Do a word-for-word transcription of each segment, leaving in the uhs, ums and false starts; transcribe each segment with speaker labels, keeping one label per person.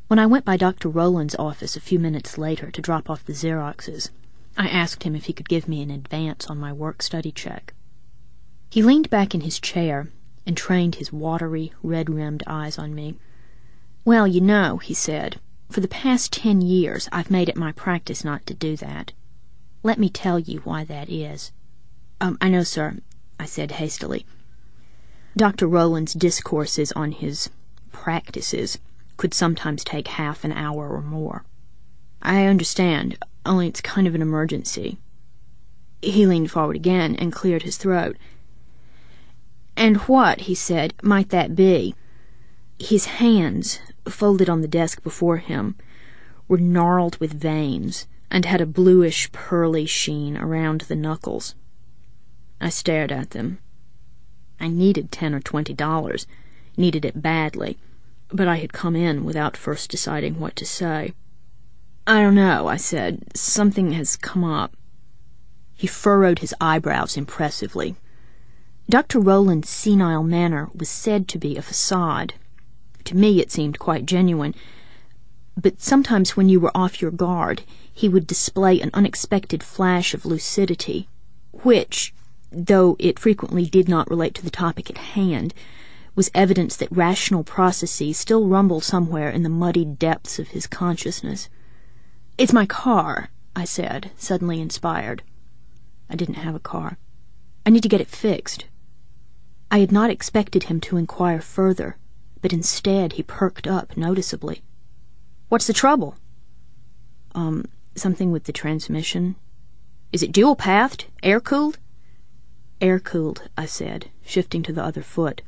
Speaker 1: When I went by Doctor Rowland's office a few minutes later to drop off the Xeroxes, I asked him if he could give me an advance on my work-study check. He leaned back in his chair and trained his watery, red-rimmed eyes on me. "Well, you know," he said, "for the past ten years I've made it my practice not to do that. Let me tell you why that is." Um, I know, sir," I said hastily. Doctor Rowland's discourses on his practices could sometimes take half an hour or more. "I understand, only it's kind of an emergency." He leaned forward again and cleared his throat. "And what," he said, "might that be?" His hands, folded on the desk before him, were gnarled with veins and had a bluish, pearly sheen around the knuckles. I stared at them. I needed ten or twenty dollars, needed it badly, but I had come in without first deciding what to say. "I don't know," I said. "Something has come up." He furrowed his eyebrows impressively. Doctor Rowland's senile manner was said to be a facade. To me it seemed quite genuine, but sometimes when you were off your guard, he would display an unexpected flash of lucidity, which, though it frequently did not relate to the topic at hand, was evidence that rational processes still rumbled somewhere in the muddied depths of his consciousness. "It's my car," I said, suddenly inspired. I didn't have a car. "I need to get it fixed." I had not expected him to inquire further, but instead he perked up noticeably. "What's the trouble?" Um, something with the transmission." "Is it dual-pathed? Air-cooled?" "Air-cooled," I said, shifting to the other foot.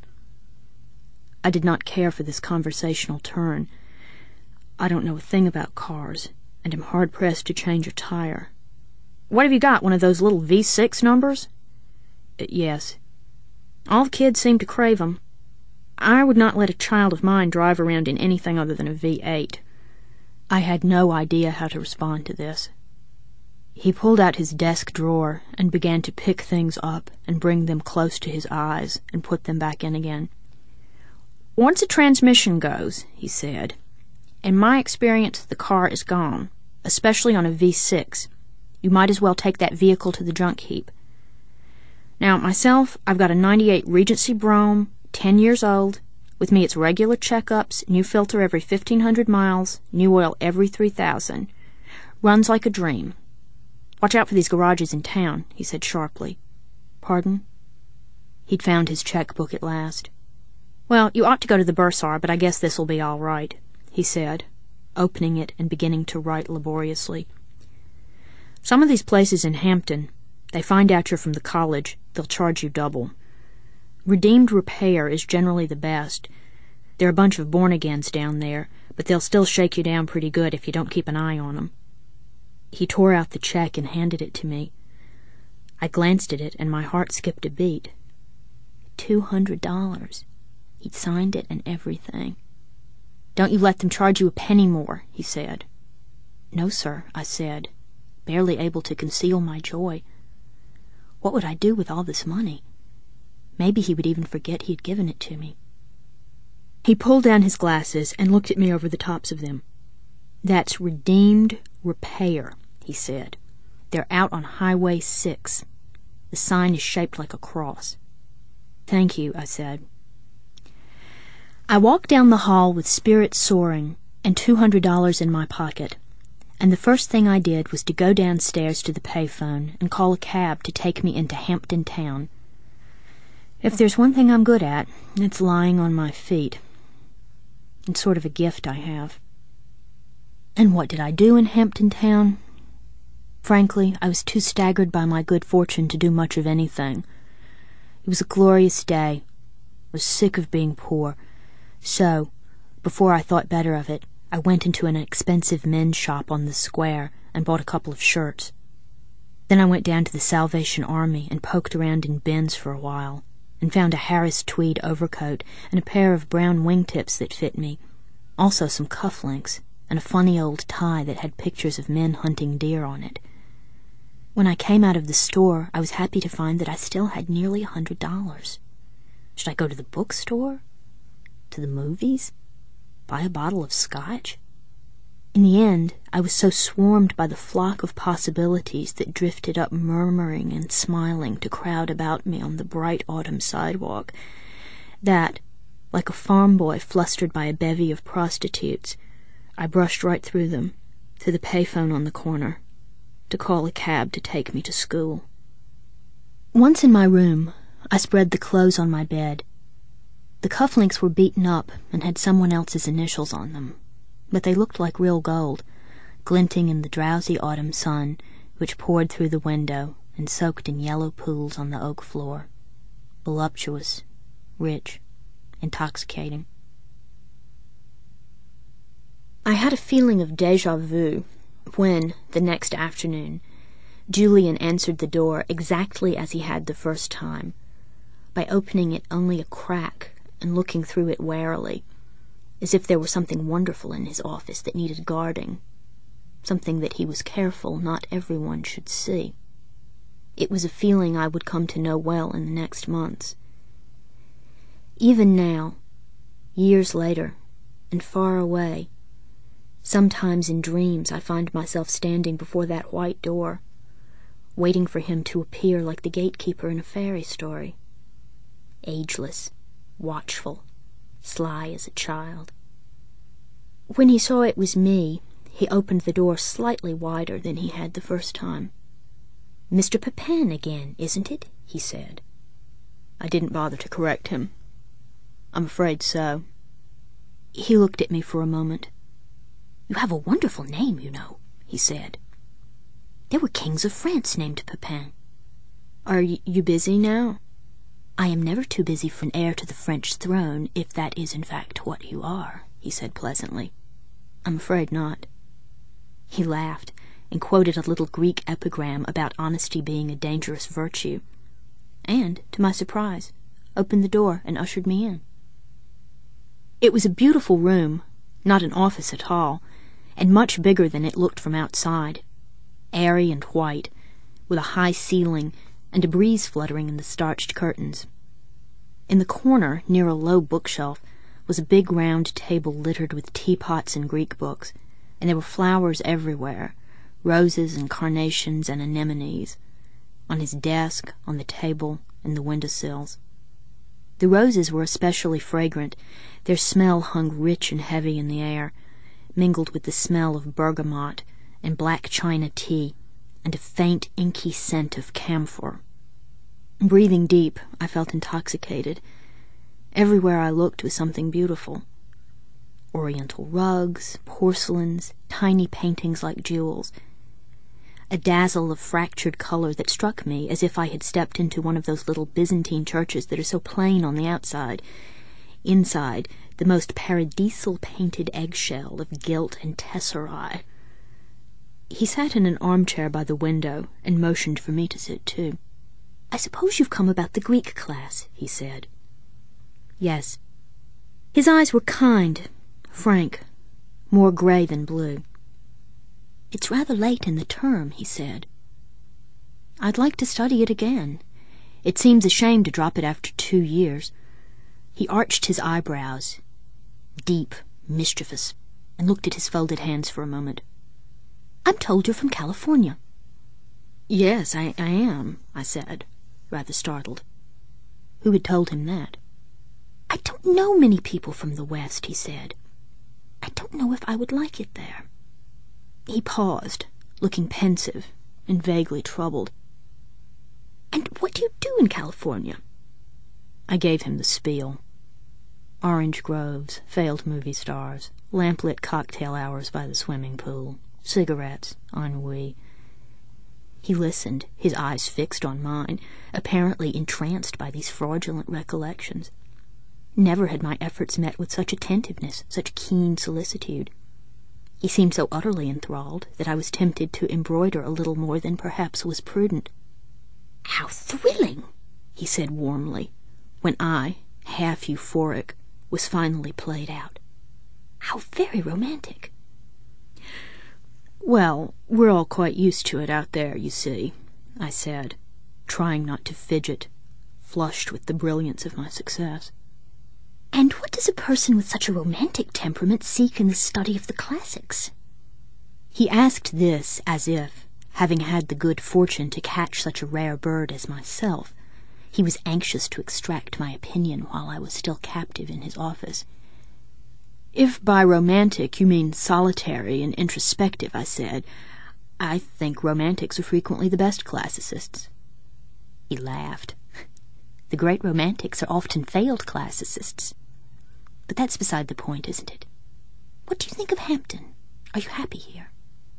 Speaker 1: I did not care for this conversational turn. I don't know a thing about cars, and am hard-pressed to change a tire. "What have you got, one of those little V six numbers?" Uh, yes. "All the kids seem to crave 'em. I would not let a child of mine drive around in anything other than a V eight. I had no idea how to respond to this. He pulled out his desk drawer and began to pick things up and bring them close to his eyes and put them back in again. "Once a transmission goes," he said, "in my experience the car is gone, especially on a V six. You might as well take that vehicle to the junk heap. Now, myself, I've got a ninety-eight Regency Brougham, ten years old. With me it's regular checkups, new filter every fifteen hundred miles, new oil every three thousand. Runs like a dream. Watch out for these garages in town," he said sharply. "Pardon?" He'd found his checkbook at last. "Well, you ought to go to the bursar, but I guess this'll be all right," he said, opening it and beginning to write laboriously. "Some of these places in Hampton, they find out you're from the college, they'll charge you double. Redeemed Repair is generally the best. They're a bunch of born-agains down there, but they'll still shake you down pretty good if you don't keep an eye on 'em." He tore out the check and handed it to me. I glanced at it, and my heart skipped a beat. Two hundred dollars. He'd signed it and everything. "Don't you let them charge you a penny more," he said. "No, sir," I said, barely able to conceal my joy. What would I do with all this money? Maybe he would even forget he had given it to me. He pulled down his glasses and looked at me over the tops of them. "That's Redeemed Repair," he said. "They're out on Highway six. The sign is shaped like a cross." "Thank you," I said. I walked down the hall with spirits soaring and two hundred dollars in my pocket, and the first thing I did was to go downstairs to the payphone and call a cab to take me into Hampton Town. If there's one thing I'm good at, it's lying on my feet. It's sort of a gift I have. And what did I do in Hampton Town? Frankly, I was too staggered by my good fortune to do much of anything. It was a glorious day. I was sick of being poor. So, before I thought better of it, I went into an expensive men's shop on the square and bought a couple of shirts. Then I went down to the Salvation Army and poked around in bins for a while, and found a Harris tweed overcoat and a pair of brown wingtips that fit me, also some cufflinks and a funny old tie that had pictures of men hunting deer on it. When I came out of the store, I was happy to find that I still had nearly a hundred dollars. Should I go to the bookstore? To the movies? Buy a bottle of scotch? In the end, I was so swarmed by the flock of possibilities that drifted up murmuring and smiling to crowd about me on the bright autumn sidewalk that, like a farm boy flustered by a bevy of prostitutes, I brushed right through them, to the payphone on the corner, to call a cab to take me to school. Once in my room, I spread the clothes on my bed. The cufflinks were beaten up and had someone else's initials on them, but they looked like real gold, glinting in the drowsy autumn sun which poured through the window and soaked in yellow pools on the oak floor. Voluptuous, rich, intoxicating. I had a feeling of déjà vu when, the next afternoon, Julian answered the door exactly as he had the first time, by opening it only a crack and looking through it warily, as if there were something wonderful in his office that needed guarding, something that he was careful not everyone should see. It was a feeling I would come to know well in the next months. Even now, years later, and far away, sometimes in dreams I find myself standing before that white door, waiting for him to appear like the gatekeeper in a fairy story, ageless, watchful, sly as a child. When he saw it was me, he opened the door slightly wider than he had the first time. "Mister Pepin again, isn't it?" he said. I didn't bother to correct him. "I'm afraid so." He looked at me for a moment. "You have a wonderful name, you know," he said. "There were kings of France named Pepin." "Are y- you busy now?" "I am never too busy for an heir to the French throne, if that is in fact what you are," he said pleasantly. "I'm afraid not." He laughed and quoted a little Greek epigram about honesty being a dangerous virtue, and, to my surprise, opened the door and ushered me in. It was a beautiful room, not an office at all, and much bigger than it looked from outside, airy and white, with a high ceiling and a breeze fluttering in the starched curtains. In the corner, near a low bookshelf, was a big round table littered with teapots and Greek books, and there were flowers everywhere, roses and carnations and anemones, on his desk, on the table, and the windowsills. The roses were especially fragrant. Their smell hung rich and heavy in the air, mingled with the smell of bergamot and black china tea, and a faint inky scent of camphor. Breathing deep, I felt intoxicated. Everywhere I looked was something beautiful. Oriental rugs, porcelains, tiny paintings like jewels. A dazzle of fractured color that struck me as if I had stepped into one of those little Byzantine churches that are so plain on the outside. Inside, the most paradisal painted eggshell of gilt and tesserae. He sat in an armchair by the window and motioned for me to sit too. "I suppose you've come about the Greek class," he said. "Yes." His eyes were kind, frank, more gray than blue. "It's rather late in the term," he said. "I'd like to study it again. It seems a shame to drop it after two years." He arched his eyebrows, deep, mischievous, and looked at his folded hands for a moment. "I'm told you're from California." "Yes, I, I am," I said, rather startled. Who had told him that? "I don't know many people from the West," he said. "I don't know if I would like it there." He paused, looking pensive and vaguely troubled. "And what do you do in California?" I gave him the spiel. Orange groves, failed movie stars, lamplit cocktail hours by the swimming pool, cigarettes, ennui. He listened, his eyes fixed on mine, apparently entranced by these fraudulent recollections. Never had my efforts met with such attentiveness, such keen solicitude. He seemed so utterly enthralled that I was tempted to embroider a little more than perhaps was prudent. "How thrilling!" he said warmly, when I, half euphoric, was finally played out. "How very romantic!" "Well, we're all quite used to it out there, you see," I said, trying not to fidget, flushed with the brilliance of my success. "And what does a person with such a romantic temperament seek in the study of the classics?" He asked this as if, having had the good fortune to catch such a rare bird as myself, he was anxious to extract my opinion while I was still captive in his office. "If by romantic you mean solitary and introspective," I said, "I think romantics are frequently the best classicists." He laughed. "The great romantics are often failed classicists. But that's beside the point, isn't it? What do you think of Hampton? Are you happy here?"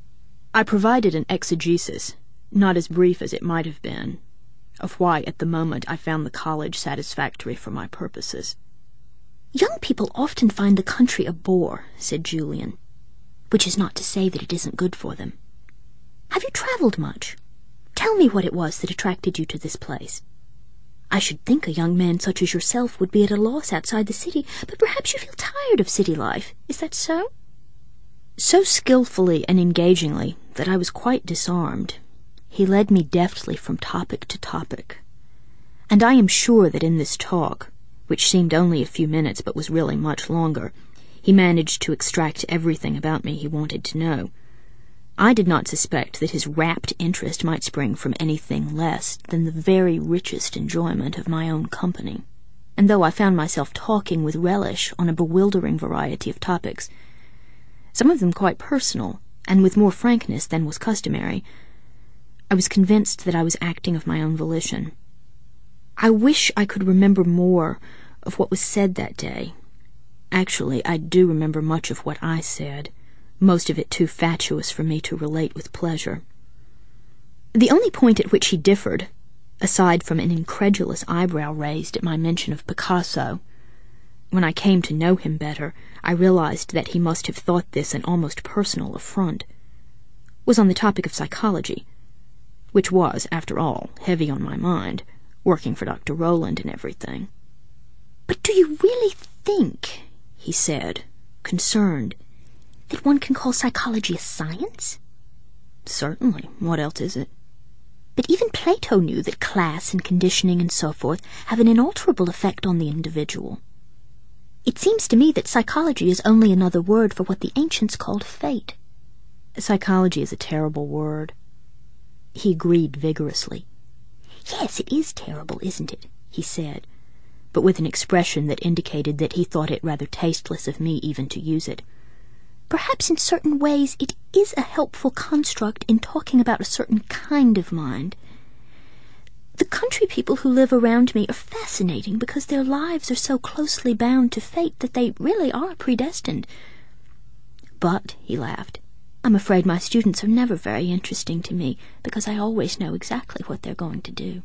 Speaker 1: I provided an exegesis, not as brief as it might have been, of why at the moment I found the college satisfactory for my purposes. "Young people often find the country a bore," said Julian, "which is not to say that it isn't good for them. Have you travelled much? Tell me what it was that attracted you to this place. I should think a young man such as yourself would be at a loss outside the city, but perhaps you feel tired of city life. Is that so?" So skillfully and engagingly that I was quite disarmed, he led me deftly from topic to topic. And I am sure that in this talk, which seemed only a few minutes but was really much longer, he managed to extract everything about me he wanted to know. I did not suspect that his rapt interest might spring from anything less than the very richest enjoyment of my own company, and though I found myself talking with relish on a bewildering variety of topics, some of them quite personal, and with more frankness than was customary, I was convinced that I was acting of my own volition. I wish I could remember more of what was said that day. Actually, I do remember much of what I said, most of it too fatuous for me to relate with pleasure. The only point at which he differed, aside from an incredulous eyebrow raised at my mention of Picasso, when I came to know him better, I realized that he must have thought this an almost personal affront, was on the topic of psychology, which was, after all, heavy on my mind, working for Doctor Rowland and everything. "But do you really think," he said, concerned, "that one can call psychology a science?" "Certainly. What else is it?" "But even Plato knew that class and conditioning and so forth have an inalterable effect on the individual. It seems to me that psychology is only another word for what the ancients called fate." "Psychology is a terrible word." He agreed vigorously. "Yes, it is terrible, isn't it?" he said, but with an expression that indicated that he thought it rather tasteless of me even to use it. "Perhaps in certain ways it is a helpful construct in talking about a certain kind of mind. The country people who live around me are fascinating because their lives are so closely bound to fate that they really are predestined. But," he laughed, "I'm afraid my students are never very interesting to me because I always know exactly what they're going to do."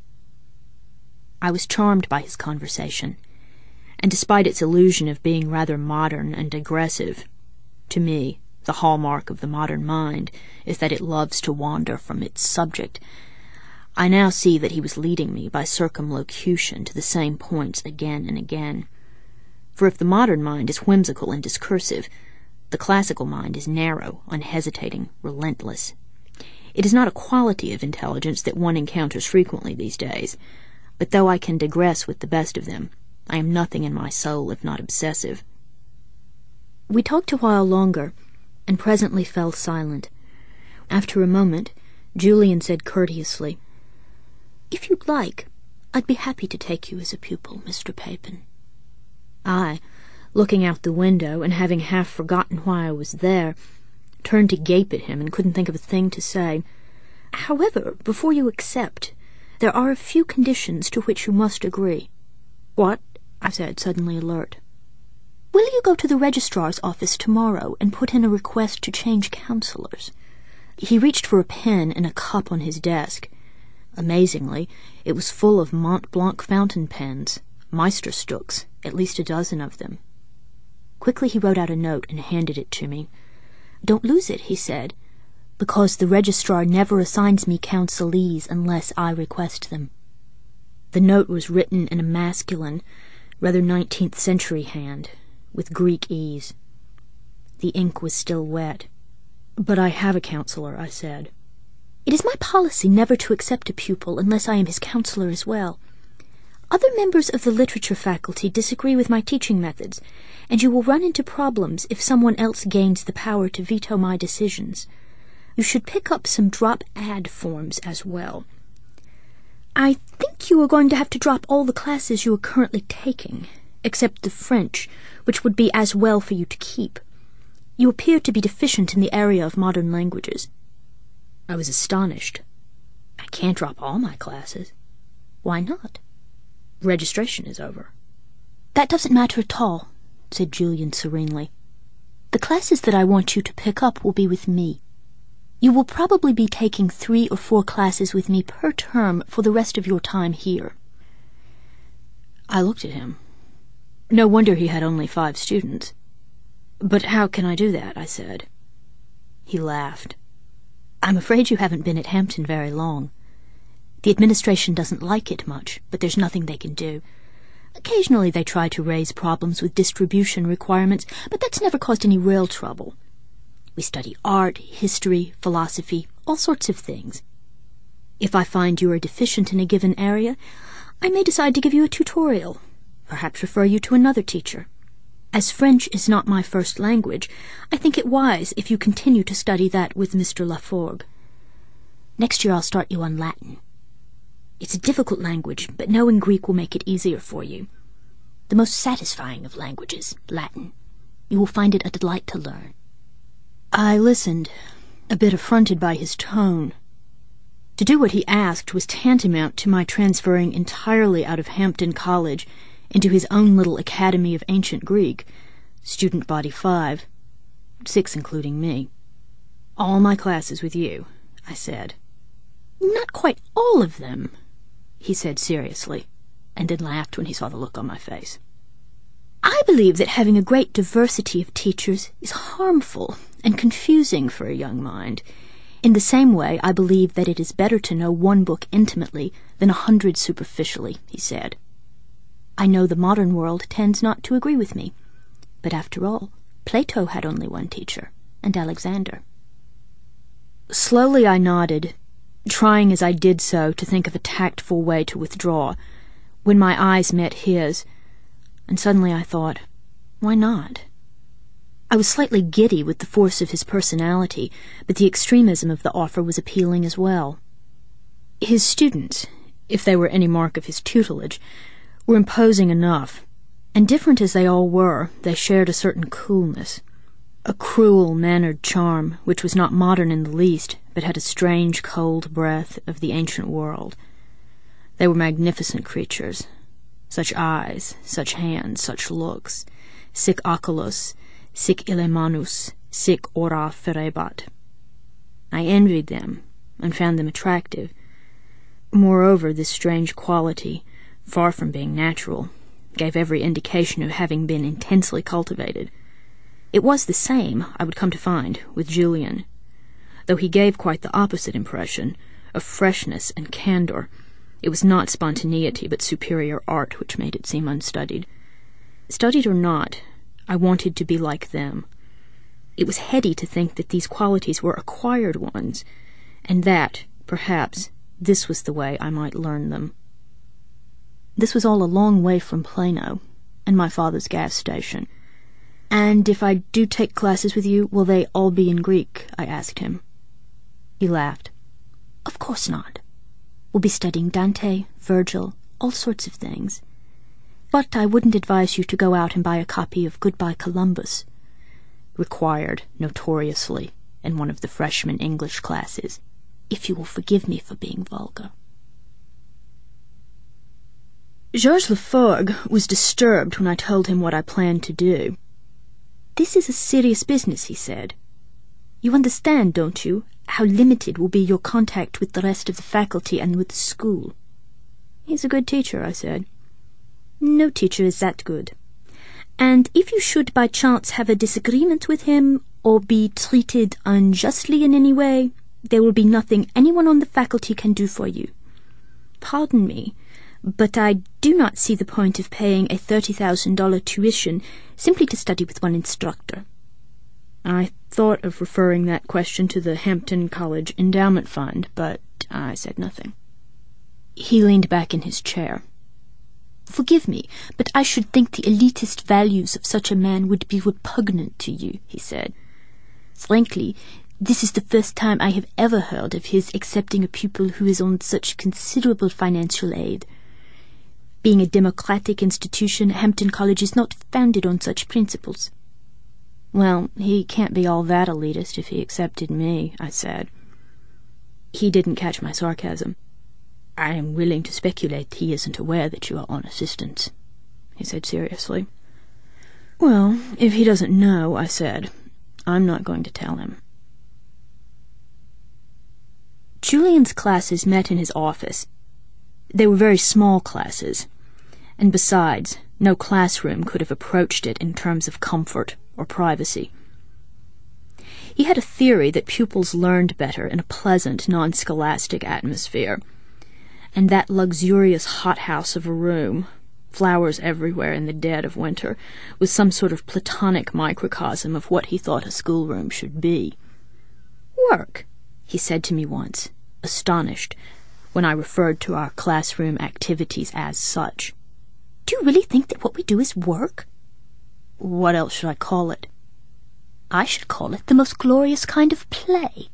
Speaker 1: I was charmed by his conversation, and despite its illusion of being rather modern and digressive, to me, the hallmark of the modern mind is that it loves to wander from its subject. I now see that he was leading me by circumlocution to the same points again and again. For if the modern mind is whimsical and discursive, the classical mind is narrow, unhesitating, relentless. It is not a quality of intelligence that one encounters frequently these days, but though I can digress with the best of them, I am nothing in my soul if not obsessive. We talked a while longer, and presently fell silent. After a moment, Julian said courteously, "If you'd like, I'd be happy to take you as a pupil, Mister Papin." I, looking out the window and having half forgotten why I was there, turned to gape at him and couldn't think of a thing to say. "However, before you accept, there are a few conditions to which you must agree." "What?" I said, suddenly alert. "Will you go to the registrar's office tomorrow and put in a request to change counselors?" He reached for a pen and a cup on his desk. Amazingly, it was full of Mont Blanc fountain pens, Meisterstücks, at least a dozen of them. Quickly he wrote out a note and handed it to me. "Don't lose it," he said, "because the registrar never assigns me counselees unless I request them." The note was written in a masculine, rather nineteenth century hand, with Greek ease. The ink was still wet. "But I have a counselor," I said. "It is my policy never to accept a pupil unless I am his counselor as well. Other members of the literature faculty disagree with my teaching methods, and you will run into problems if someone else gains the power to veto my decisions. You should pick up some drop-ad forms as well. I think you are going to have to drop all the classes you are currently taking, except the French, which would be as well for you to keep. You appear to be deficient in the area of modern languages. I was astonished. I can't drop all my classes. Why not? Registration is over. That doesn't matter at all, said Julian serenely. The classes that I want you to pick up will be with me. You will probably be taking three or four classes with me per term for the rest of your time here. I looked at him. No wonder he had only five students. But how can I do that? I said. He laughed. I'm afraid you haven't been at Hampton very long. The administration doesn't like it much, but there's nothing they can do. Occasionally they try to raise problems with distribution requirements, but that's never caused any real trouble. We study art, history, philosophy, all sorts of things. If I find you are deficient in a given area, I may decide to give you a tutorial, perhaps refer you to another teacher. As French is not my first language, I think it wise if you continue to study that with Mister Laforgue. Next year I'll start you on Latin. It's a difficult language, but knowing Greek will make it easier for you. The most satisfying of languages, Latin. You will find it a delight to learn. I listened, a bit affronted by his tone. To do what he asked was tantamount to my transferring entirely out of Hampton College into his own little Academy of Ancient Greek, student body five, six including me. All my classes with you, I said. Not quite all of them, he said seriously, and then laughed when he saw the look on my face. I believe that having a great diversity of teachers is harmful and confusing for a young mind. In the same way, I believe that it is better to know one book intimately than a hundred superficially, he said. I know the modern world tends not to agree with me, but after all, Plato had only one teacher, and Alexander. Slowly I nodded, trying as I did so to think of a tactful way to withdraw, when my eyes met his, and suddenly I thought, why not? I was slightly giddy with the force of his personality, but the extremism of the offer was appealing as well. His students, if they were any mark of his tutelage, were imposing enough, and different as they all were, they shared a certain coolness, a cruel-mannered charm which was not modern in the least, but had a strange cold breath of the ancient world. They were magnificent creatures, such eyes, such hands, such looks, sic oculos, sic ille manus, sic ora ferebat. I envied them, and found them attractive. Moreover, this strange quality, far from being natural, gave every indication of having been intensely cultivated. It was the same, I would come to find, with Julian, though he gave quite the opposite impression, of freshness and candor. It was not spontaneity, but superior art which made it seem unstudied. Studied or not, I wanted to be like them. It was heady to think that these qualities were acquired ones, and that, perhaps, this was the way I might learn them. This was all a long way from Plano, and my father's gas station. And if I do take classes with you, will they all be in Greek? I asked him. He laughed. Of course not. We'll be studying Dante, Virgil, all sorts of things. But I wouldn't advise you to go out and buy a copy of Goodbye Columbus, required, notoriously, in one of the freshman English classes, if you will forgive me for being vulgar. Georges Laforgue was disturbed when I told him what I planned to do. This is a serious business, he said. You understand, don't you, how limited will be your contact with the rest of the faculty and with the school? He's a good teacher, I said. No teacher is that good. And if you should by chance have a disagreement with him, or be treated unjustly in any way, there will be nothing anyone on the faculty can do for you. Pardon me, but I do not see the point of paying a thirty thousand dollars tuition simply to study with one instructor. I thought of referring that question to the Hampton College Endowment Fund, but I said nothing. He leaned back in his chair. Forgive me, but I should think the elitist values of such a man would be repugnant to you, he said. Frankly, This is the first time I have ever heard of his accepting a pupil who is on such considerable financial aid. Being a democratic institution, Hampton College is not founded on such principles." "Well, he can't be all that elitist if he accepted me," I said. He didn't catch my sarcasm. "I am willing to speculate he isn't aware that you are on assistance," he said seriously. "Well, if he doesn't know," I said, "I'm not going to tell him." Julian's classes met in his office. They were very small classes, and besides, no classroom could have approached it in terms of comfort or privacy. He had a theory that pupils learned better in a pleasant, non-scholastic atmosphere, and that luxurious hothouse of a room, flowers everywhere in the dead of winter, was some sort of platonic microcosm of what he thought a schoolroom should be. "Work," he said to me once, astonished, when I referred to our classroom activities as such. "Do you really think that what we do is work?" "What else should I call it?" "I should call it the most glorious kind of play."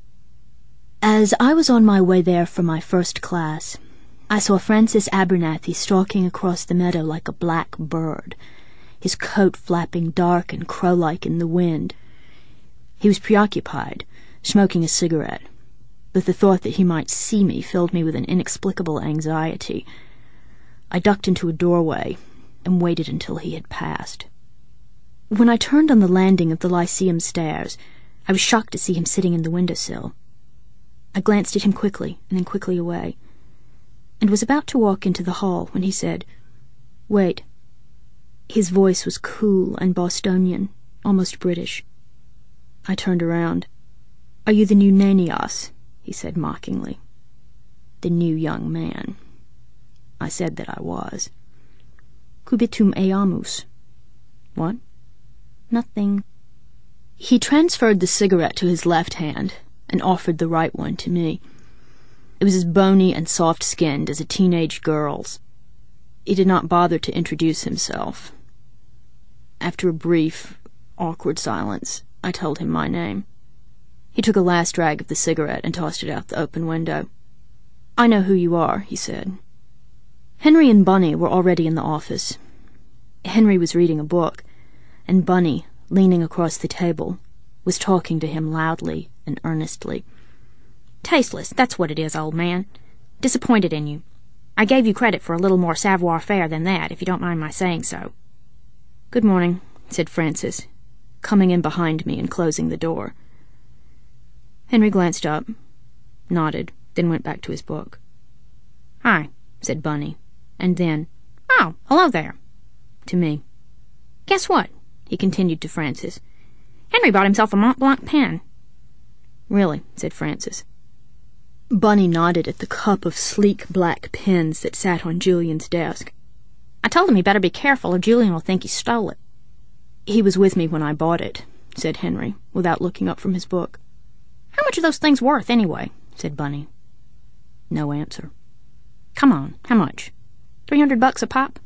Speaker 1: As I was on my way there for my first class, I saw Francis Abernathy stalking across the meadow like a black bird, his coat flapping dark and crow-like in the wind. He was preoccupied, smoking a cigarette, but the thought that he might see me filled me with an inexplicable anxiety. I ducked into a doorway and waited until he had passed. When I turned on the landing of the Lyceum stairs, I was shocked to see him sitting in the windowsill. I glanced at him quickly and then quickly away, and was about to walk into the hall when he said, "Wait." His voice was cool and Bostonian, almost British. I turned around. "Are you the new Nenias?" he said mockingly. The new young man. I said that I was. "Cubitum eamus." "What?" "Nothing." He transferred the cigarette to his left hand and offered the right one to me. It was as bony and soft-skinned as a teenage girl's. He did not bother to introduce himself. After a brief, awkward silence, I told him my name. He took a last drag of the cigarette and tossed it out the open window. "I know who you are," he said. Henry and Bunny were already in the office. Henry was reading a book, and Bunny, leaning across the table, was talking to him loudly and earnestly. "Tasteless, that's what it is, old man. Disappointed in you. I gave you credit for a little more savoir-faire than that, if you don't mind my saying so." "Good morning," said Francis, coming in behind me and closing the door. Henry glanced up, nodded, then went back to his book. "Hi," said Bunny, and then, "Oh, hello there," to me. "Guess what?" he continued to Francis. "Henry bought himself a Mont Blanc pen." "Really?" said Francis. Bunny nodded at the cup of sleek black pens that sat on Julian's desk. "I told him he better be careful or Julian will think he stole it." "He was with me when I bought it," said Henry, without looking up from his book. "How much are those things worth, anyway?" said Bunny. No answer. "Come on, how much? Three hundred bucks a pop?"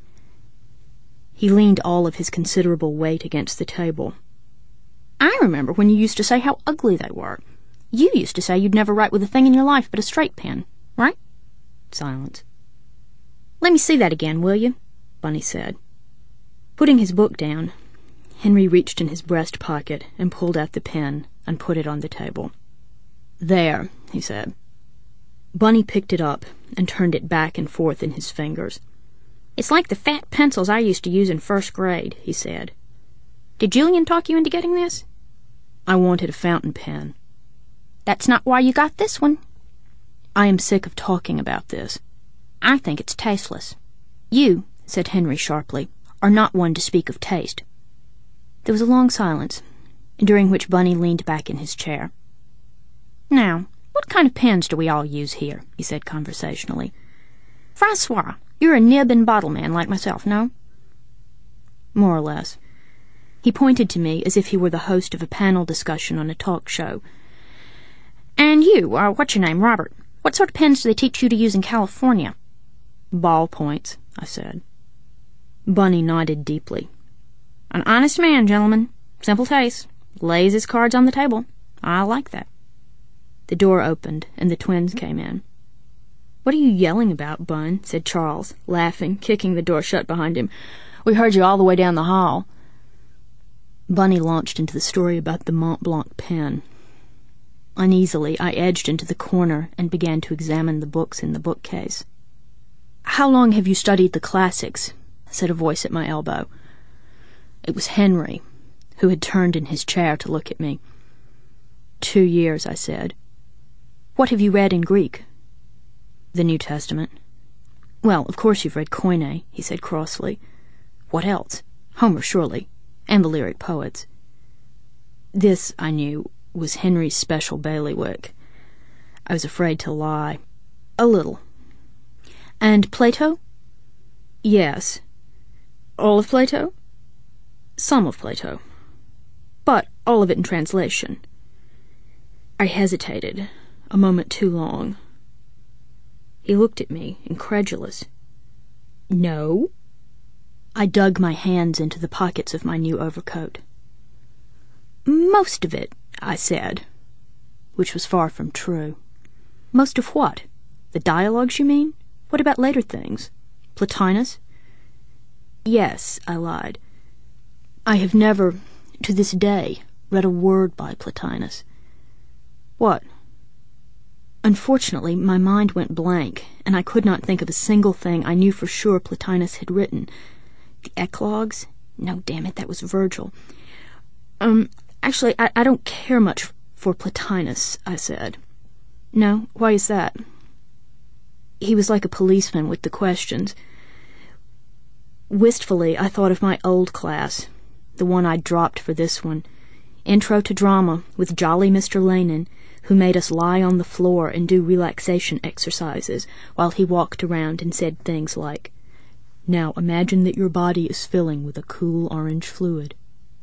Speaker 1: He leaned all of his considerable weight against the table. "I remember when you used to say how ugly they were. You used to say you'd never write with a thing in your life but a straight pen, right?" Silence. "Let me see that again, will you?" Bunny said. Putting his book down, Henry reached in his breast pocket and pulled out the pen and put it on the table. "There," he said. Bunny picked it up and turned it back and forth in his fingers. "It's like the fat pencils I used to use in first grade," he said. "Did Julian talk you into getting this?" "I wanted a fountain pen." "That's not why you got this one." "I am sick of talking about this." "I think it's tasteless." "You," said Henry sharply, "are not one to speak of taste." There was a long silence, during which Bunny leaned back in his chair. "Now, what kind of pens do we all use here?" he said conversationally. "Francois, you're a nib and bottle man like myself, no?" "More or less." He pointed to me as if he were the host of a panel discussion on a talk show. "And you, uh, what's your name, Robert? What sort of pens do they teach you to use in California?" "Ball points," I said. Bunny nodded deeply. "An honest man, gentlemen. Simple taste. Lays his cards on the table. I like that. The door opened, and the twins came in. "What are you yelling about, Bun?" said Charles, laughing, kicking the door shut behind him. "We heard you all the way down the hall." Bunny launched into the story about the Mont Blanc pen. Uneasily, I edged into the corner and began to examine the books in the bookcase. "How long have you studied the classics?" said a voice at my elbow. It was Henry, who had turned in his chair to look at me. "Two years," I said. "What have you read in Greek?" "The New Testament." "Well, of course you've read Koine," he said crossly. "What else? Homer, surely, and the lyric poets." This, I knew, was Henry's special bailiwick. I was afraid to lie. "A little." "And Plato?" "Yes." "All of Plato?" "Some of Plato. But all of it in translation." I hesitated, a moment too long. He looked at me, incredulous. "No?" I dug my hands into the pockets of my new overcoat. "Most of it," I said, which was far from true. "Most of what? The dialogues, you mean? What about later things? Plotinus?" "Yes," I lied. "I have never, to this day, read a word by Plotinus." "What?" Unfortunately, my mind went blank, and I could not think of a single thing I knew for sure Plotinus had written. The Eclogues? No, damn it, that was Virgil. Um, actually, I, I don't care much for Plotinus, I said. "No? Why is that?" He was like a policeman with the questions. Wistfully, I thought of my old class, the one I'd dropped for this one. Intro to Drama, with jolly Mister Lanin, who made us lie on the floor and do relaxation exercises while he walked around and said things like, "Now imagine that your body is filling with a cool orange fluid."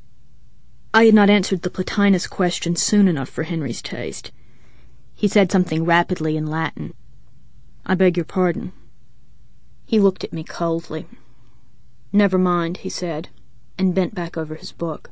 Speaker 1: I had not answered the Plotinus question soon enough for Henry's taste. He said something rapidly in Latin. "I beg your pardon." He looked at me coldly. "Never mind," he said, and bent back over his book.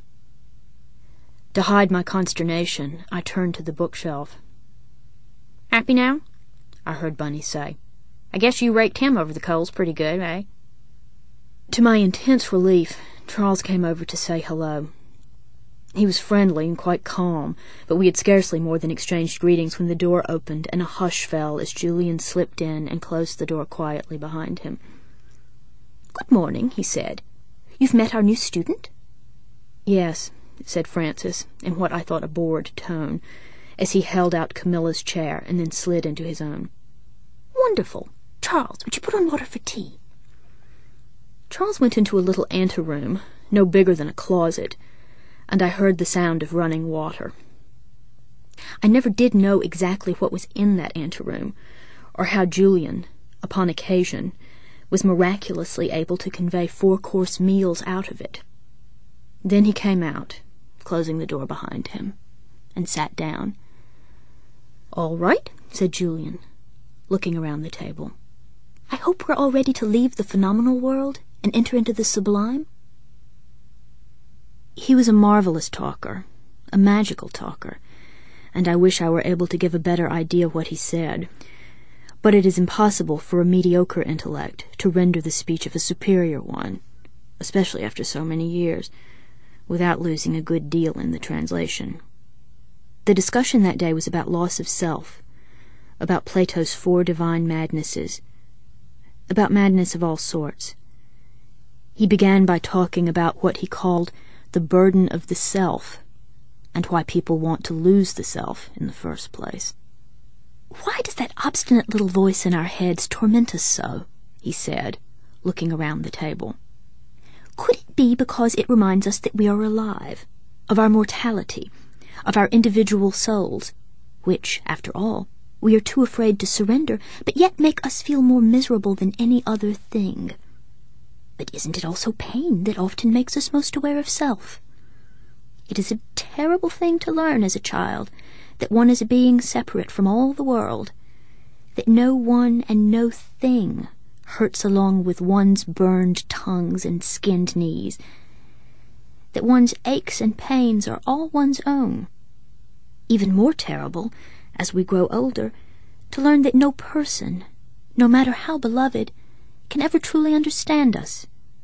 Speaker 1: To hide my consternation, I turned to the bookshelf. "Happy now?" I heard Bunny say. "I guess you raked him over the coals pretty good, eh?" To my intense relief, Charles came over to say hello. He was friendly and quite calm, but we had scarcely more than exchanged greetings when the door opened and a hush fell as Julian slipped in and closed the door quietly behind him. "Good morning," he said. "You've met our new student?" "Yes," said Francis, in what I thought a bored tone, as he held out Camilla's chair and then slid into his own. "Wonderful. Charles, would you put on water for tea?" Charles went into a little anteroom, no bigger than a closet, and I heard the sound of running water. I never did know exactly what was in that anteroom, or how Julian, upon occasion, was miraculously able to convey four-course meals out of it. Then he came out, closing the door behind him, and sat down. "All right," said Julian, looking around the table. "I hope we're all ready to leave the phenomenal world and enter into the sublime." He was a marvelous talker, a magical talker, and I wish I were able to give a better idea of what he said. But it is impossible for a mediocre intellect to render the speech of a superior one, especially after so many years, without losing a good deal in the translation. The discussion that day was about loss of self, about Plato's four divine madnesses, about madness of all sorts. He began by talking about what he called the burden of the self, and why people want to lose the self in the first place. "Why does that obstinate little voice in our heads torment us so?" he said, looking around the table. "Could it be because it reminds us that we are alive, of our mortality, of our individual souls, which, after all, we are too afraid to surrender, but yet make us feel more miserable than any other thing? But isn't it also pain that often makes us most aware of self? It is a terrible thing to learn as a child that one is a being separate from all the world, that no one and no thing hurts along with one's burned tongues and skinned knees, that one's aches and pains are all one's own,
Speaker 2: even more terrible, as we grow older, to learn that no person, no matter how beloved, can ever truly understand us.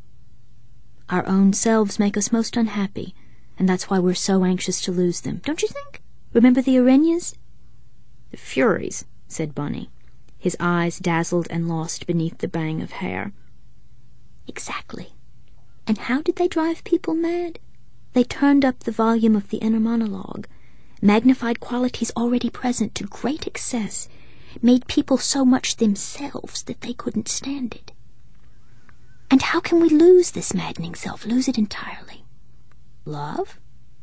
Speaker 2: Our own selves make us most unhappy, and that's why we're so anxious to lose them, don't you think? Remember the Arañas?
Speaker 1: The Furies, said Bunny, his eyes dazzled and lost beneath the bang of hair.
Speaker 2: Exactly. And how did they drive people mad? They turned up the volume of the inner monologue, magnified qualities already present to great excess, made people so much themselves that they couldn't stand it. And how can we lose this maddening self, lose it entirely? Love?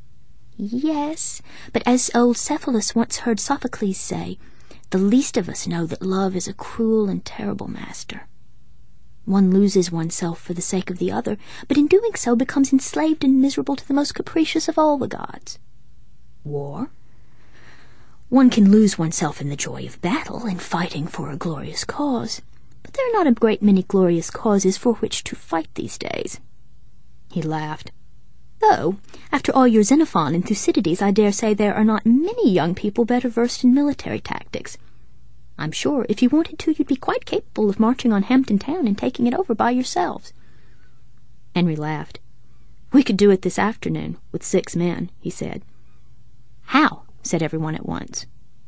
Speaker 2: Yes, but as old Cephalus once heard Sophocles say, the least of us know that love is a cruel and terrible master. One loses oneself for the sake of the other, but in doing so becomes enslaved and miserable to the most capricious of all the gods. War? One can lose oneself in the joy of battle and fighting for a glorious cause, but there are not a great many glorious causes for which to fight these days.
Speaker 1: He laughed.
Speaker 2: Though, after all your Xenophon and Thucydides, I dare say there are not many young people better versed in military tactics. I'm sure if you wanted to, you'd be quite capable of marching on Hampton Town and taking it over by yourselves.
Speaker 1: Henry laughed. We could do it this afternoon, with six men, he said.
Speaker 2: How? Said everyone at once.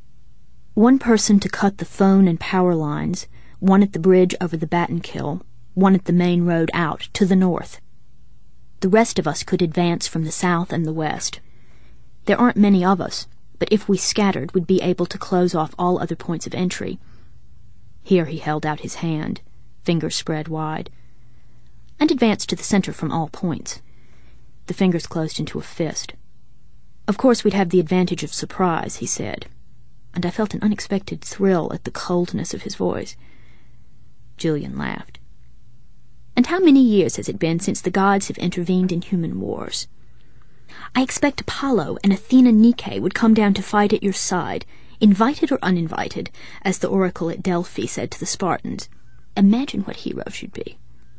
Speaker 1: One person to cut the phone and power lines, one at the bridge over the Battenkill, one at the main road out, to the north. The rest of us could advance from the south and the west. There aren't many of us, but if we scattered, we'd be able to close off all other points of entry. Here he held out his hand, fingers spread wide, and advanced to the center from all points. The fingers closed into a fist. Of course we'd have the advantage of surprise, he said, and I felt an unexpected thrill at the coldness of his voice. Julian laughed.
Speaker 2: And how many years has it been since the gods have intervened in human wars? I expect Apollo and Athena Nike would come down to fight at your side, invited or uninvited, as the oracle at Delphi said to the Spartans. Imagine what heroes you'd be.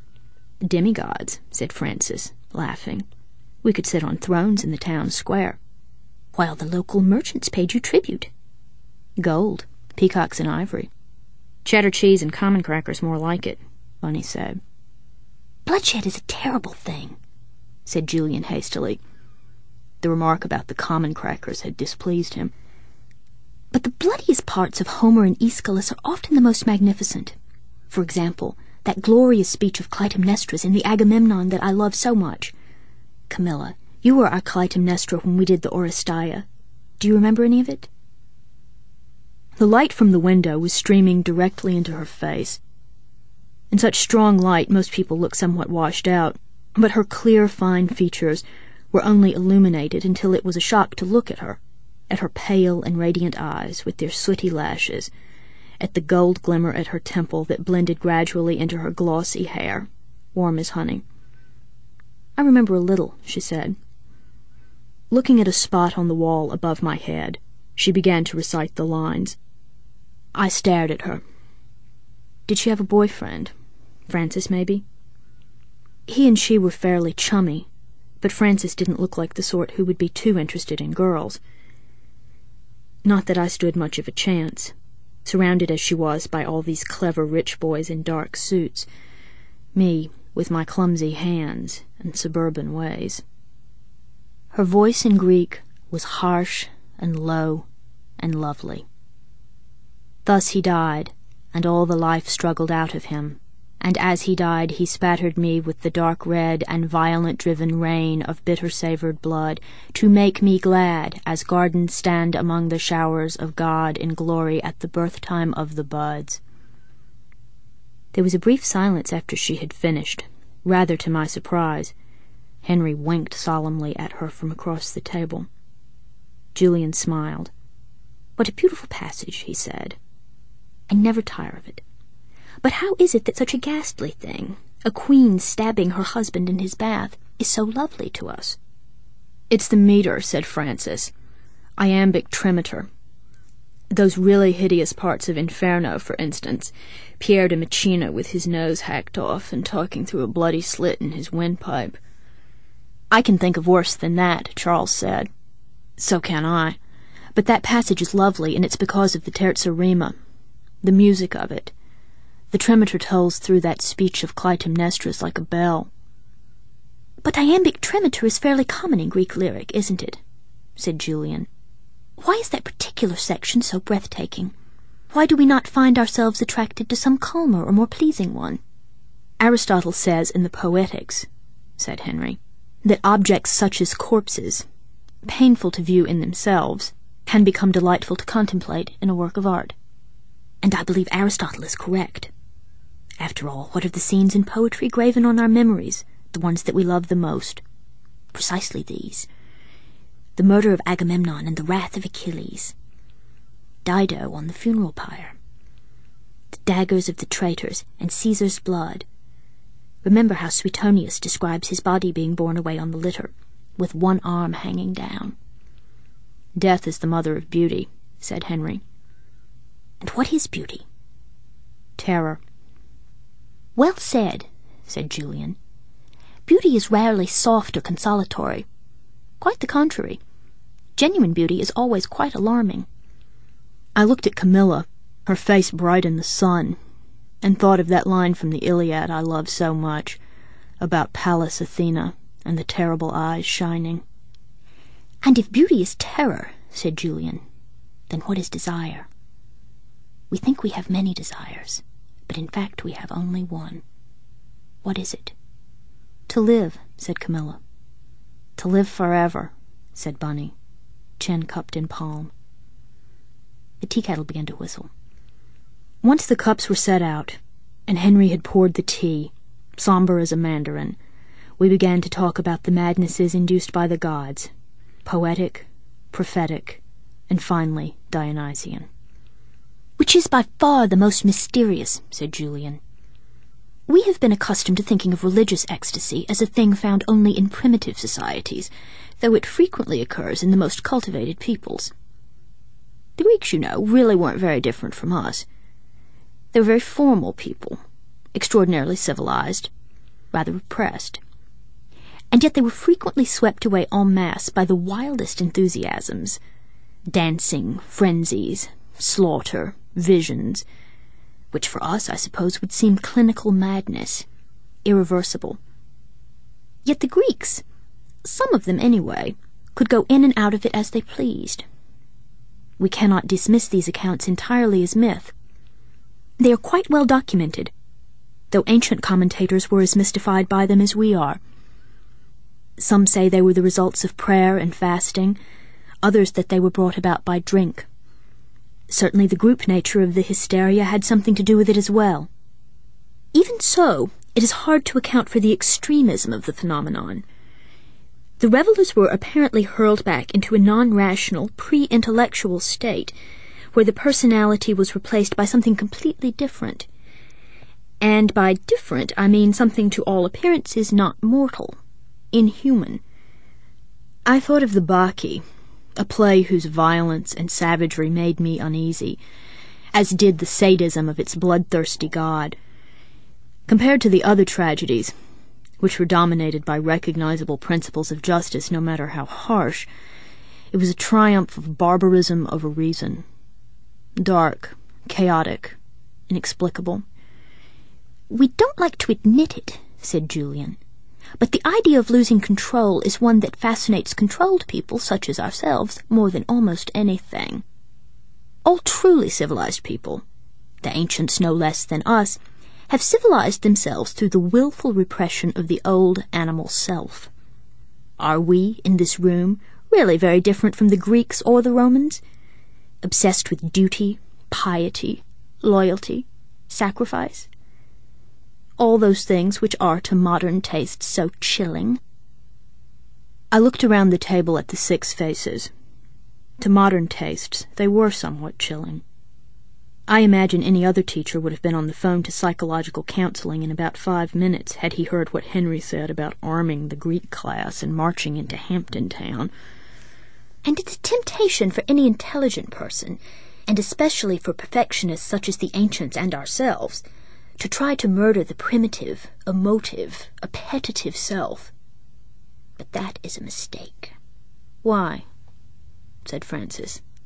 Speaker 1: Demigods, said Francis, laughing. We could sit on thrones in the town square.
Speaker 2: While the local merchants paid you tribute.
Speaker 1: Gold, peacocks and ivory. Cheddar cheese and common crackers more like it, Bunny said.
Speaker 2: Bloodshed is a terrible thing, said Julian hastily.
Speaker 1: The remark about the common crackers had displeased him.
Speaker 2: But the bloodiest parts of Homer and Aeschylus are often the most magnificent. For example, that glorious speech of Clytemnestra's in the Agamemnon that I love so much. Camilla, you were our Clytemnestra when we did the Oresteia. Do you remember any of it?
Speaker 1: The light from the window was streaming directly into her face. In such strong light most people look somewhat washed out, but her clear, fine features were only illuminated until it was a shock to look at her, at her pale and radiant eyes with their sooty lashes, at the gold glimmer at her temple that blended gradually into her glossy hair, warm as honey.
Speaker 2: I remember a little, she said.
Speaker 1: Looking at a spot on the wall above my head, she began to recite the lines. I stared at her. Did she have a boyfriend? Francis, maybe? He and she were fairly chummy, but Francis didn't look like the sort who would be too interested in girls. Not that I stood much of a chance, surrounded as she was by all these clever rich boys in dark suits, me with my clumsy hands and suburban ways. Her voice in Greek was harsh and low and lovely. Thus he died, and all the life struggled out of him, and as he died he spattered me with the dark red and violent-driven rain of bitter-savoured blood, to make me glad as gardens stand among the showers of God in glory at the birth-time of the buds. There was a brief silence after she had finished, rather to my surprise. Henry winked solemnly at her from across the table. Julian smiled.
Speaker 2: What a beautiful passage, he said. I never tire of it. But how is it that such a ghastly thing, a queen stabbing her husband in his bath, is so lovely to us?
Speaker 1: It's the meter, said Francis. Iambic trimeter. Those really hideous parts of Inferno, for instance, Pierre de Machina with his nose hacked off and talking through a bloody slit in his windpipe. I can think of worse than that, Charles said. So can I. But that passage is lovely, and it's because of the terza rima, the music of it. The tremeter tolls through that speech of Clytemnestra's like a bell.
Speaker 2: But iambic tremeter is fairly common in Greek lyric, isn't it? Said Julian. Why is that particular section so breathtaking? Why do we not find ourselves attracted to some calmer or more pleasing one?
Speaker 1: Aristotle says in the Poetics, said Henry, that objects such as corpses, painful to view in themselves, can become delightful to contemplate in a work of art.
Speaker 2: And I believe Aristotle is correct. After all, what are the scenes in poetry graven on our memories, the ones that we love the most? Precisely these. The murder of Agamemnon and the wrath of Achilles. Dido on the funeral pyre. The daggers of the traitors and Caesar's blood. Remember how Suetonius describes his body being borne away on the litter, with one arm hanging down.
Speaker 1: Death is the mother of beauty, said Henry.
Speaker 2: And what is beauty?
Speaker 1: Terror.
Speaker 2: Well said, said Julian. Beauty is rarely soft or consolatory. Quite the contrary. Genuine beauty is always quite alarming.
Speaker 1: I looked at Camilla, her face bright in the sun, and thought of that line from the Iliad I love so much, about Pallas Athena and the terrible eyes shining.
Speaker 2: And if beauty is terror, said Julian, then what is desire? We think we have many desires, but in fact we have only one. What is it?
Speaker 1: To live, said Camilla. To live forever, said Bunny, chin cupped in palm.
Speaker 2: The tea kettle began to whistle.
Speaker 1: Once the cups were set out, and Henry had poured the tea, somber as a mandarin, we began to talk about the madnesses induced by the gods, poetic, prophetic, and finally Dionysian.
Speaker 2: Which is by far the most mysterious, said Julian. We have been accustomed to thinking of religious ecstasy as a thing found only in primitive societies, though it frequently occurs in the most cultivated peoples. The Greeks, you know, really weren't very different from us. They were very formal people, extraordinarily civilized, rather repressed. And yet they were frequently swept away en masse by the wildest enthusiasms, dancing, frenzies, slaughter, visions, which for us, I suppose, would seem clinical madness, irreversible. Yet the Greeks, some of them anyway, could go in and out of it as they pleased. We cannot dismiss these accounts entirely as myth. They are quite well documented, though ancient commentators were as mystified by them as we are. Some say they were the results of prayer and fasting, others that they were brought about by drink. Certainly the group nature of the hysteria had something to do with it as well. Even so, it is hard to account for the extremism of the phenomenon. The revelers were apparently hurled back into a non-rational, pre-intellectual state, where the personality was replaced by something completely different. And by different, I mean something to all appearances not mortal, inhuman. I thought of the Bacchae, a play whose violence and savagery made me uneasy, as did the sadism of its bloodthirsty god. Compared to the other tragedies, which were dominated by recognizable principles of justice no matter how harsh, it was a triumph of barbarism over reason. Dark, chaotic, inexplicable. We don't like to admit it, said Julian, but the idea of losing control is one that fascinates controlled people such as ourselves more than almost anything. All truly civilized people, the ancients no less than us, have civilized themselves through the willful repression of the old animal self. Are we, in this room, really very different from the Greeks or the Romans? Obsessed with duty, piety, loyalty, sacrifice? All those things which are to modern tastes so chilling.
Speaker 1: I looked around the table at the six faces. To modern tastes, they were somewhat chilling. I imagine any other teacher would have been on the phone to psychological counseling in about five minutes had he heard what Henry said about arming the Greek class and marching into Hampton Town.
Speaker 2: And it's a temptation for any intelligent person, and especially for perfectionists such as the ancients and ourselves, to try to murder the primitive, emotive, appetitive self. But that is a mistake.
Speaker 1: Why? Said Francis.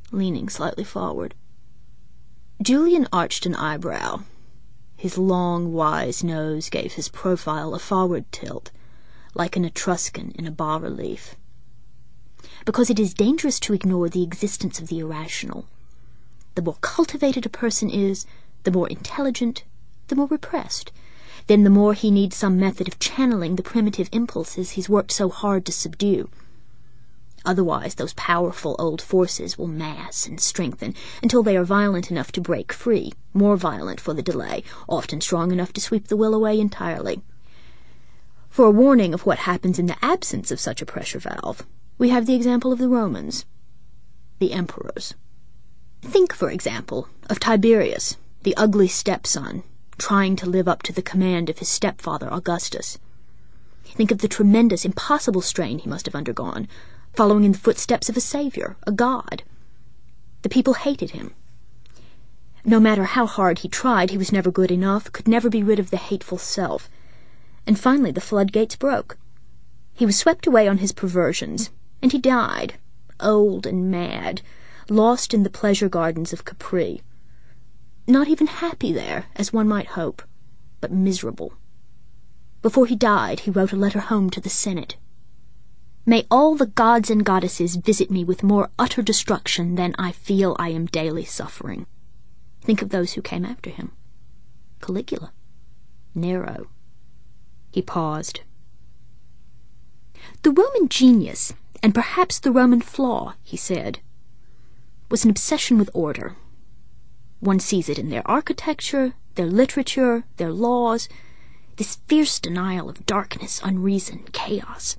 Speaker 1: leaning slightly forward. Julian arched an eyebrow. His long, wise nose gave his profile a forward tilt, like an Etruscan in a bas-relief. Because it is dangerous to ignore the existence of the irrational. The more cultivated a person is, the more intelligent, the more repressed, then the more he needs some method of channeling the primitive impulses he's worked so hard to subdue. Otherwise, those powerful old forces will mass and strengthen until they are violent enough to break free, more violent for the delay, often strong enough to sweep the will away entirely. For a warning of what happens in the absence of such a pressure valve, we have the example of the Romans, the emperors. Think, for example, of Tiberius, the ugly stepson, trying to live up to the command of his stepfather Augustus. Think of the tremendous, impossible strain he must have undergone, following in the footsteps of a savior, a god. The people hated him. No matter how hard he tried, he was never good enough, could never be rid of the hateful self. And finally the floodgates broke. He was swept away on his perversions, and he died, old and mad, lost in the pleasure gardens of Capri. Not even happy there, as one might hope, but miserable. Before he died, he wrote a letter home to the Senate. May all the gods and goddesses visit me with more utter destruction than I feel I am daily suffering. Think of those who came after him. Caligula. Nero. He paused. The Roman genius, and perhaps the Roman flaw, he said, was an obsession with order. One sees it in their architecture, their literature, their laws, this fierce denial of darkness, unreason, chaos.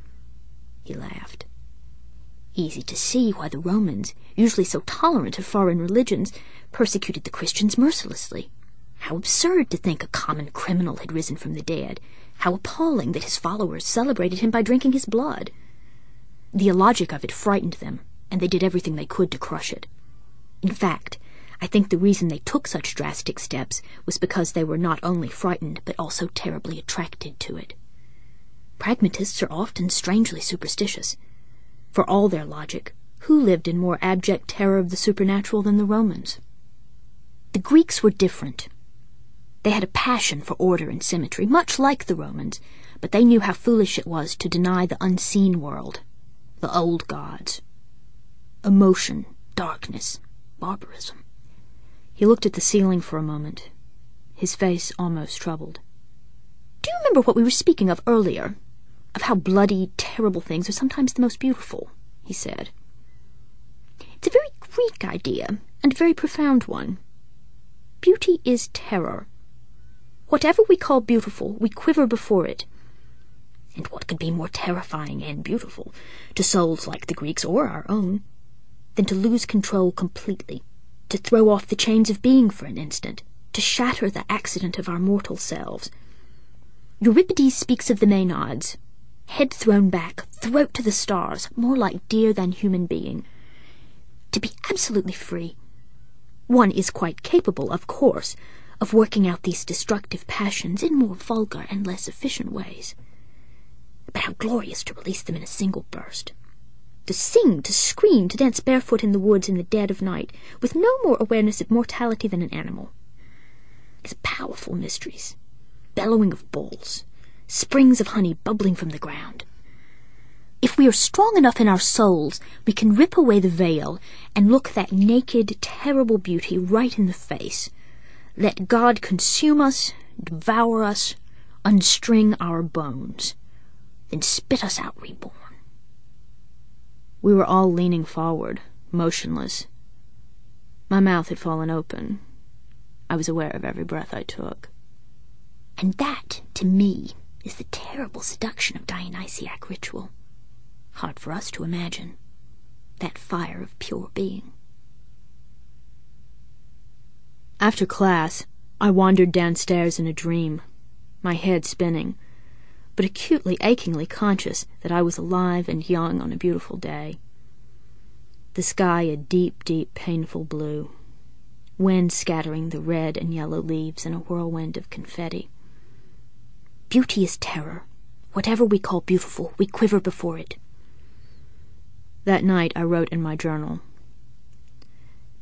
Speaker 1: He laughed. Easy to see why the Romans, usually so tolerant of foreign religions, persecuted the Christians mercilessly. How absurd to think a common criminal had risen from the dead. How appalling that his followers celebrated him by drinking his blood. The illogic of it frightened them, and they did everything they could to crush it. In fact, I think the reason they took such drastic steps was because they were not only frightened, but also terribly attracted to it. Pragmatists are often strangely superstitious. For all their logic, who lived in more abject terror of the supernatural than the Romans? The Greeks were different. They had a passion for order and symmetry, much like the Romans, but they knew how foolish it was to deny the unseen world, the old gods. Emotion, darkness, barbarism. He looked at the ceiling for a moment, his face almost troubled. Do you remember what we were speaking of earlier? Of how bloody, terrible things are sometimes the most beautiful, he said. It's a very Greek idea, and a very profound one. Beauty is terror. Whatever we call beautiful, we quiver before it. And what could be more terrifying and beautiful, to souls like the Greeks or our own, than to lose control completely, to throw off the chains of being for an instant, to shatter the accident of our mortal selves? Euripides speaks of the Maenads, head thrown back, throat to the stars, more like deer than human being. To be absolutely free. One is quite capable, of course, of working out these destructive passions in more vulgar and less efficient ways. But how glorious to release them in a single burst. To sing, to scream, to dance barefoot in the woods in the dead of night, with no more awareness of mortality than an animal. These powerful mysteries, bellowing of bulls, springs of honey bubbling from the ground. If we are strong enough in our souls, we can rip away the veil and look that naked, terrible beauty right in the face. Let God consume us, devour us, unstring our bones, then spit us out reborn. We were all leaning forward, motionless. My mouth had fallen open. I was aware of every breath I took. And that, to me, is the terrible seduction of Dionysiac ritual. Hard for us to imagine. That fire of pure being. After class, I wandered downstairs in a dream, my head spinning, but acutely, achingly conscious that I was alive and young on a beautiful day. The sky a deep, deep, painful blue. Wind scattering the red and yellow leaves in a whirlwind of confetti. Beauty is terror. Whatever we call beautiful, we quiver before it. That night I wrote in my journal,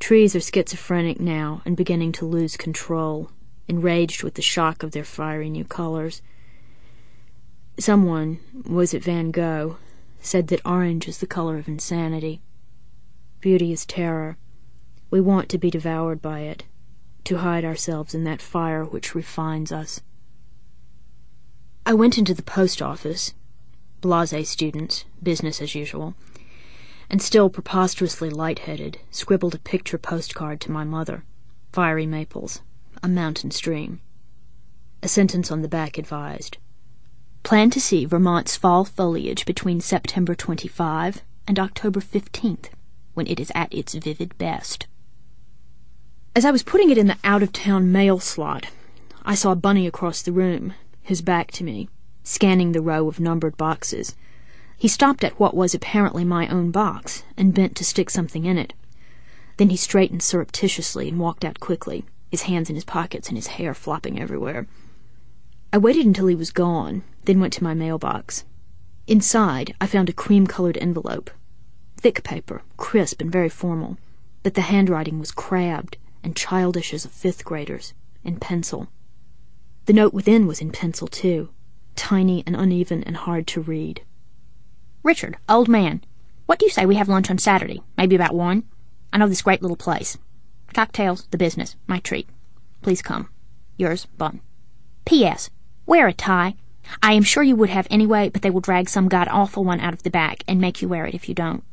Speaker 1: Trees are schizophrenic now and beginning to lose control, enraged with the shock of their fiery new colors. Someone, was it Van Gogh, said that orange is the color of insanity. Beauty is terror. We want to be devoured by it, to hide ourselves in that fire which refines us. I went into the post office, blasé students, business as usual, and still preposterously light-headed, scribbled a picture postcard to my mother, fiery maples, a mountain stream. A sentence on the back advised, "Plan to see Vermont's fall foliage between September twenty-fifth and October fifteenth, when it is at its vivid best." As I was putting it in the out-of-town mail slot, I saw Bunny across the room, his back to me, scanning the row of numbered boxes. He stopped at what was apparently my own box and bent to stick something in it. Then he straightened surreptitiously and walked out quickly, his hands in his pockets and his hair flopping everywhere. I waited until he was gone, then went to my mailbox. Inside, I found a cream-colored envelope. Thick paper, crisp and very formal, but the handwriting was crabbed and childish as a fifth grader's, in pencil. The note within was in pencil, too, tiny and uneven and hard to read.
Speaker 3: "Richard, old man, what do you say we have lunch on Saturday? Maybe about one? I know this great little place. Cocktails, the business, my treat. Please come. Yours, Bun. P S. Wear a tie. I am sure you would have anyway, but they will drag some god-awful one out of the back and make you wear it if you don't."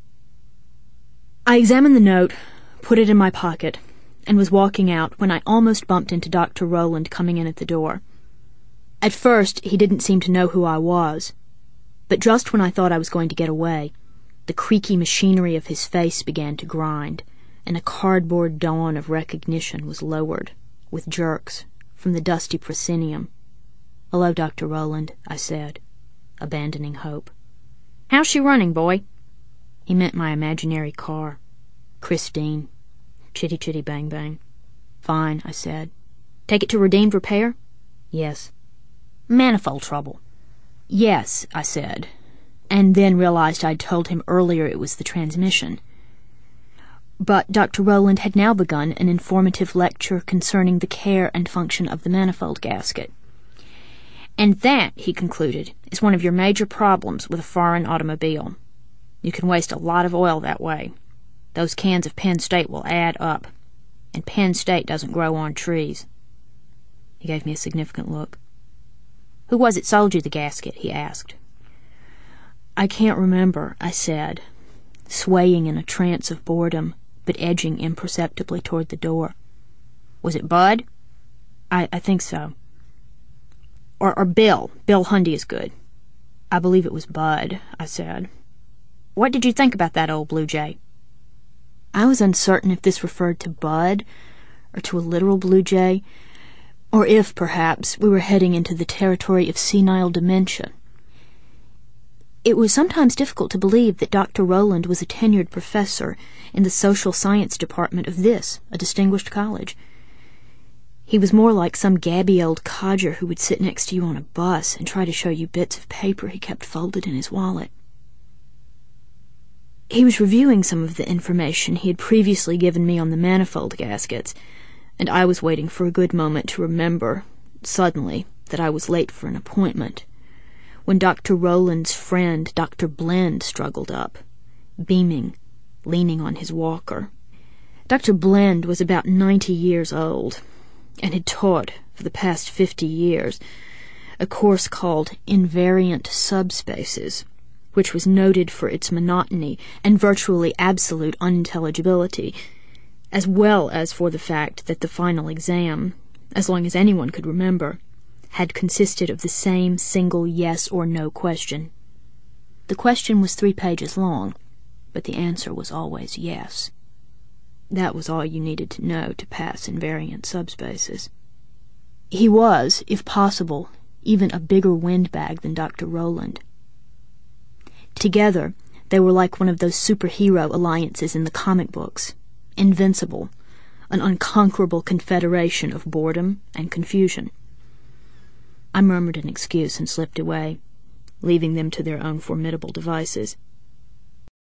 Speaker 1: I examined the note, put it in my pocket, and was walking out when I almost bumped into Doctor Rowland coming in at the door. At first, he didn't seem to know who I was, but just when I thought I was going to get away, the creaky machinery of his face began to grind, and a cardboard dawn of recognition was lowered, with jerks, from the dusty proscenium. "Hello, Doctor Rowland," I said, abandoning hope.
Speaker 3: "How's she running, boy?"
Speaker 1: He meant my imaginary car. Christine. Chitty chitty bang bang. "Fine," I said.
Speaker 3: "Take it to Redeemed Repair?"
Speaker 1: "Yes."
Speaker 3: "Manifold trouble."
Speaker 1: "Yes," I said, and then realized I'd told him earlier it was the transmission. But Doctor Rowland had now begun an informative lecture concerning the care and function of the manifold gasket.
Speaker 3: "And that," he concluded, "is one of your major problems with a foreign automobile. You can waste a lot of oil that way. Those cans of Penn State will add up, and Penn State doesn't grow on trees."
Speaker 1: He gave me a significant look.
Speaker 3: "Who was it sold you the gasket?" he asked.
Speaker 1: "I can't remember," I said, swaying in a trance of boredom, but edging imperceptibly toward the door.
Speaker 3: "Was it Bud?"
Speaker 1: I, I think so.
Speaker 3: Or, or Bill. Bill Hundy is good."
Speaker 1: "I believe it was Bud," I said.
Speaker 3: "What did you think about that old Blue Jay?"
Speaker 1: I was uncertain if this referred to Bud, or to a literal blue jay, or if, perhaps, we were heading into the territory of senile dementia. It was sometimes difficult to believe that Doctor Rowland was a tenured professor in the social science department of this, a distinguished college. He was more like some gabby old codger who would sit next to you on a bus and try to show you bits of paper he kept folded in his wallet. He was reviewing some of the information he had previously given me on the manifold gaskets, and I was waiting for a good moment to remember, suddenly, that I was late for an appointment, when Doctor Rowland's friend, Doctor Blend, struggled up, beaming, leaning on his walker. Doctor Blend was about ninety years old, and had taught, for the past fifty years, a course called Invariant Subspaces, which was noted for its monotony and virtually absolute unintelligibility, as well as for the fact that the final exam, as long as anyone could remember, had consisted of the same single yes or no question. The question was three pages long, but the answer was always yes. That was all you needed to know to pass invariant subspaces. He was, if possible, even a bigger windbag than Doctor Rowland. Together, they were like one of those superhero alliances in the comic books, invincible, an unconquerable confederation of boredom and confusion. I murmured an excuse and slipped away, leaving them to their own formidable devices.